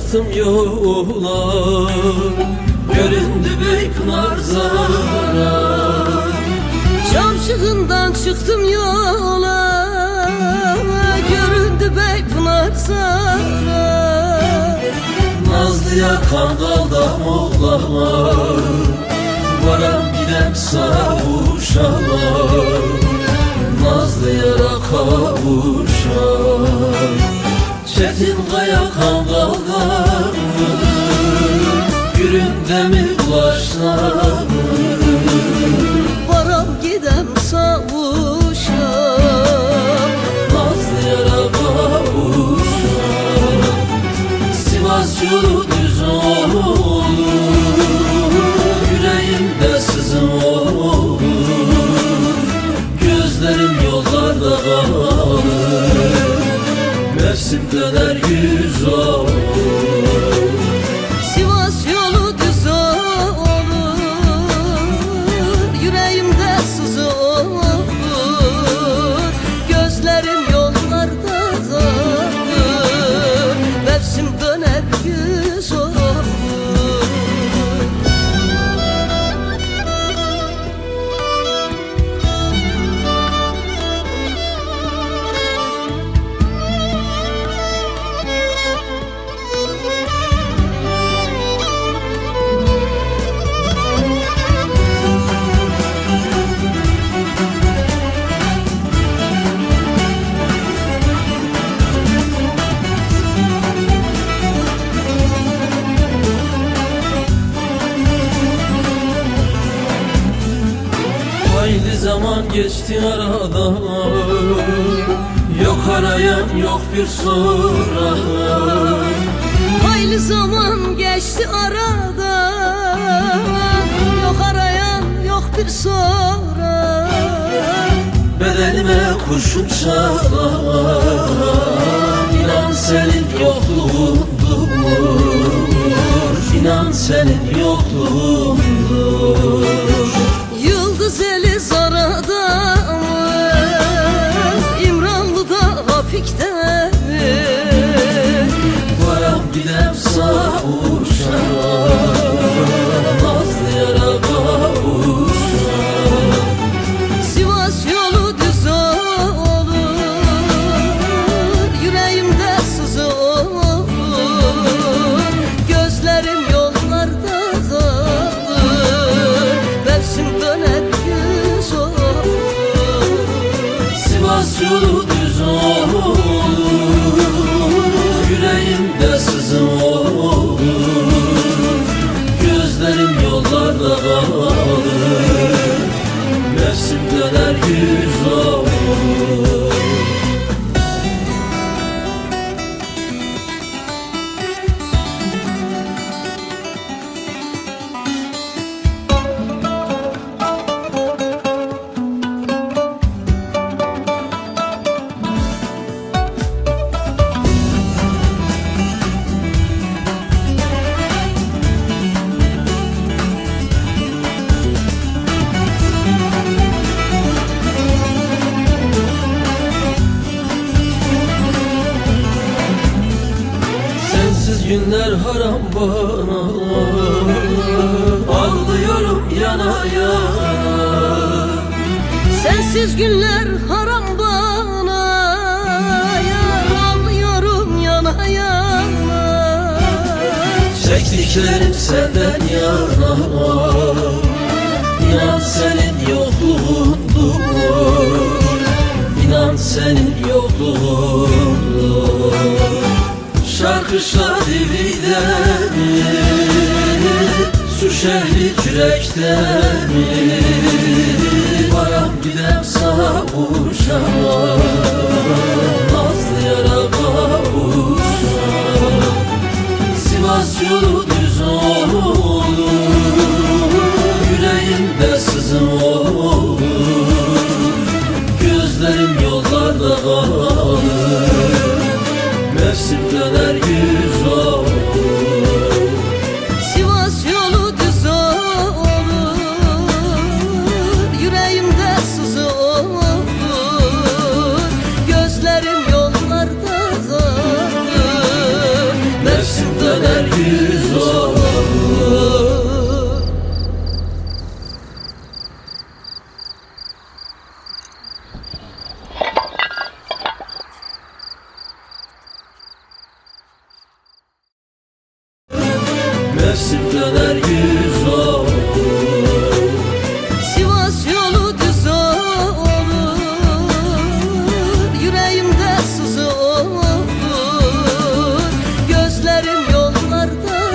çıktım yola, göründü Beypınar Zara. Çamşığından çıktım yola, göründü Beypınar Zara. Nazlıya Kangal'da oğlama, varam gidem savuşama, Nazlıya kavuşa. Çetin Kaya Kangal'da Güründe mi ulaşlar, varam gidem savuşa, Nazlıya kavuşa. Sivas yolu düz olur, yüreğimde sızım olur, gözlerim yollarda kalır, mevsim döner yüz olur. Sivas yolu düz olur, yüreğimde sızı olur, gözlerim yollarda kalır, mevsim döner yüz olur. Hayli zaman geçti aradan, yok arayan yok bir soran. Hayli zaman geçti aradan, yok arayan yok bir soran. Bedenime kurşun çalan, inan senin yokluğundur, inan senin yokluğundur. Yıldız eli Zara'da mı, İmranlı'da Hafik'te mi? Varam gidem savuşa, Nazlıya kavuşa. Sivas yolu düz olur, yüreğimde sızı olur, gözlerim yollarda kalır, mevsim döner yüz olur. Sivas yolu düz olur, yüreğimde sızım olur, gözlerim yollarda kalır, mevsim döner yüz olur. Sensiz günler haram bana, ağlıyorum yana yana. Sensiz günler haram bana, yar ağlıyorum yana yana. Çektiklerim senden yana, İnan senin yokluğundur, İnan senin yokluğundur. Şarkı şadivide mi, su şehri kürekte mi? Varam gidem savuşa, Nazlıya kavuşa. Sivas yolu düz olur, yüreğimde sızım olur, gözlerim yollarda kalır, mevsim döner yüz olur. Sivas yolu düz olur, yüreğimde döner